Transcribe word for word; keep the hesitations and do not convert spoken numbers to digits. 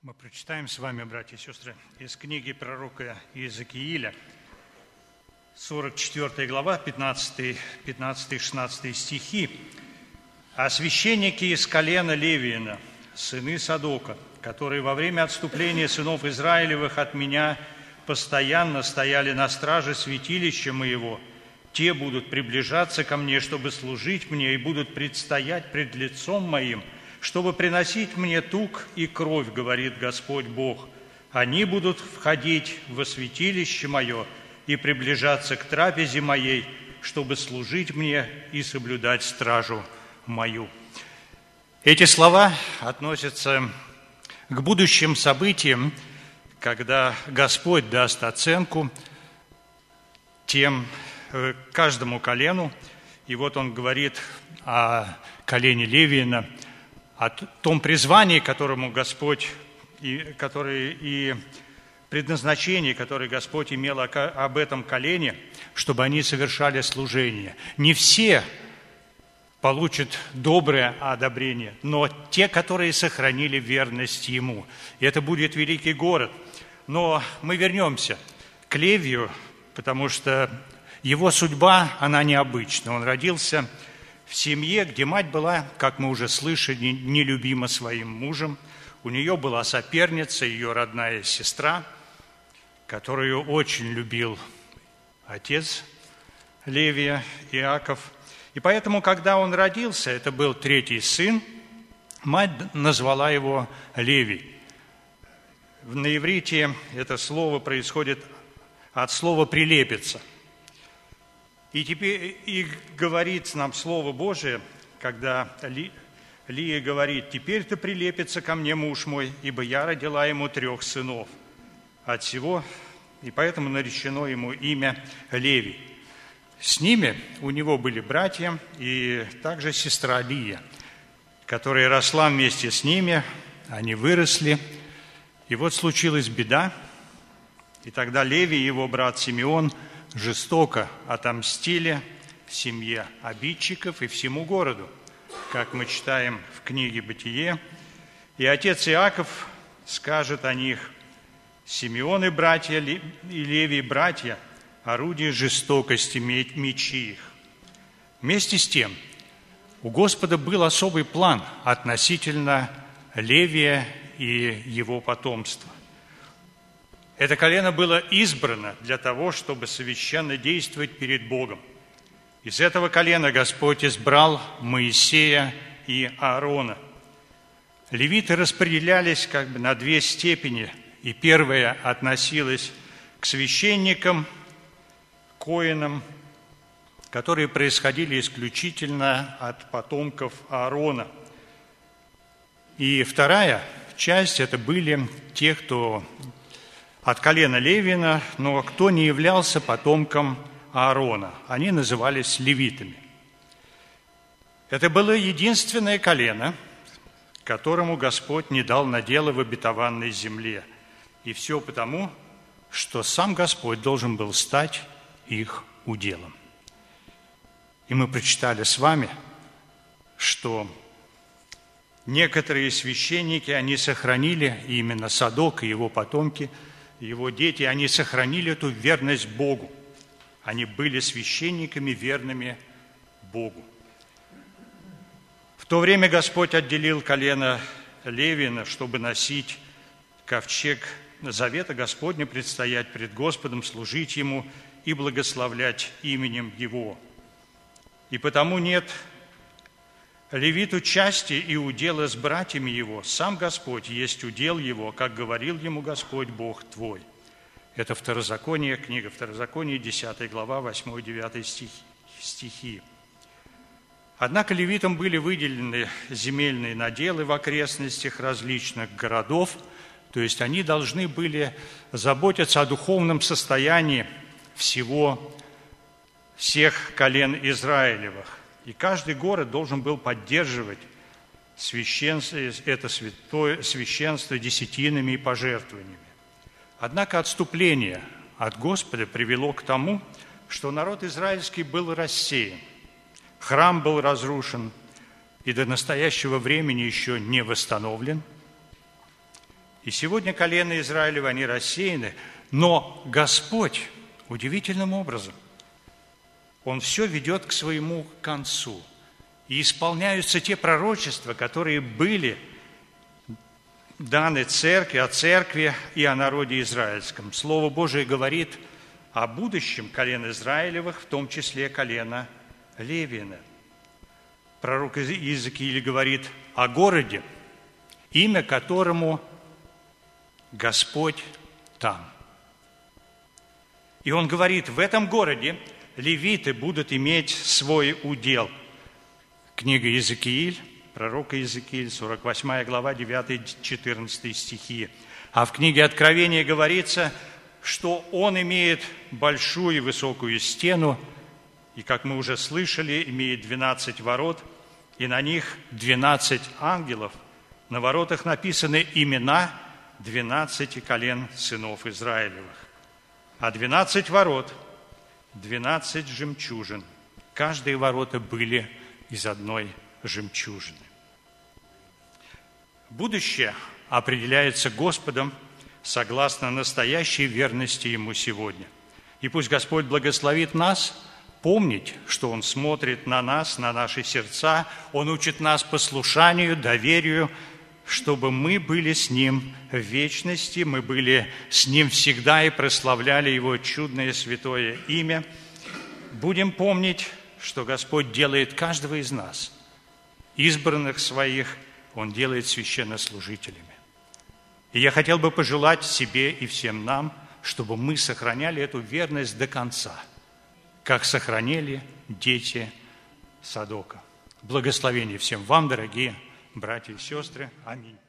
Мы прочитаем с вами, братья и сестры, из книги пророка Иезекииля, сорок четвёртая глава, пятнадцатый-шестнадцатый стихи. «А священники из колена Левиина, сыны Садока, которые во время отступления сынов Израилевых от меня постоянно стояли на страже святилища моего, те будут приближаться ко мне, чтобы служить мне, и будут предстоять пред лицом моим, чтобы приносить мне тук и кровь, говорит Господь Бог. Они будут входить во святилище мое и приближаться к трапезе моей, чтобы служить мне и соблюдать стражу мою». Эти слова относятся к будущим событиям, когда Господь даст оценку тем, каждому колену. И вот Он говорит о колене Левиина, о том призвании, которому Господь, и, который, и предназначении, которое Господь имел об этом колене, чтобы они совершали служение. Не все получат доброе одобрение, но те, которые сохранили верность Ему. И это будет великий город. Но мы вернемся к Левию, потому что его судьба, она необычна. Он родился в семье, где мать была, как мы уже слышали, нелюбима своим мужем. У нее была соперница, ее родная сестра, которую очень любил отец Левия, Иаков. И поэтому, когда он родился, это был третий сын, мать назвала его Левий. На иврите это слово происходит от слова «прилепиться». И теперь и говорит нам Слово Божие, когда Ли, Лия говорит: «Теперь-то прилепится ко мне муж мой, ибо я родила ему трех сынов от всего, и поэтому наречено ему имя Левий». С ними у него были братья и также сестра Лия, которая росла вместе с ними, они выросли. И вот случилась беда, и тогда Левий и его брат Симеон жестоко отомстили в семье обидчиков и всему городу, как мы читаем в книге «Бытие». И отец Иаков скажет о них: «Симеон и братья, и Левий братья, орудие жестокости, мечи их». Вместе с тем, у Господа был особый план относительно Левия и его потомства. Это колено было избрано для того, чтобы священно действовать перед Богом. Из этого колена Господь избрал Моисея и Аарона. Левиты распределялись как бы на две степени, и первая относилась к священникам, коинам, которые происходили исключительно от потомков Аарона. И вторая часть – это были те, кто от колена Левина, но кто не являлся потомком Аарона. Они назывались левитами. Это было единственное колено, которому Господь не дал надела в обетованной земле. И все потому, что сам Господь должен был стать их уделом. И мы прочитали с вами, что некоторые священники, они сохранили, именно Садок и его потомки, его дети, они сохранили эту верность Богу. Они были священниками, верными Богу. В то время Господь отделил колено Левина, чтобы носить ковчег завета Господня, предстоять пред Господом, служить Ему и благословлять именем Его. И потому нет левиту части и удела с братьями его. Сам Господь есть удел его, как говорил ему Господь Бог твой». Это Второзаконие, книга Второзакония, десятая глава, восьмой-девятый стихи. Однако левитам были выделены земельные наделы в окрестностях различных городов, то есть они должны были заботиться о духовном состоянии всего, всех колен Израилевых. И каждый город должен был поддерживать священство, это святое священство десятинами и пожертвованиями. Однако отступление от Господа привело к тому, что народ израильский был рассеян, храм был разрушен и до настоящего времени еще не восстановлен. И сегодня колена Израилева, они рассеяны, но Господь удивительным образом, Он все ведет к своему концу. И исполняются те пророчества, которые были даны церкви, о церкви и о народе израильском. Слово Божие говорит о будущем колен Израилевых, в том числе колена Левина. Пророк Иезекииль говорит о городе, имя которому Господь там. И он говорит, в этом городе левиты будут иметь свой удел. Книга Иезекииль, пророка Иезекииль, сорок восьмая глава, девятый-четырнадцатый стихи. А в книге Откровения говорится, что он имеет большую и высокую стену, и, как мы уже слышали, имеет двенадцать ворот, и на них двенадцать ангелов. На воротах написаны имена двенадцати колен сынов Израилевых. А двенадцать ворот, двенадцать жемчужин. Каждые ворота были из одной жемчужины. Будущее определяется Господом согласно настоящей верности Ему сегодня. И пусть Господь благословит нас помнить, что Он смотрит на нас, на наши сердца, Он учит нас послушанию, доверию, чтобы мы были с Ним в вечности, мы были с Ним всегда и прославляли Его чудное святое имя. Будем помнить, что Господь делает каждого из нас, избранных своих, Он делает священнослужителями. И я хотел бы пожелать себе и всем нам, чтобы мы сохраняли эту верность до конца, как сохранили дети Садока. Благословение всем вам, дорогие братья и сестры. Аминь.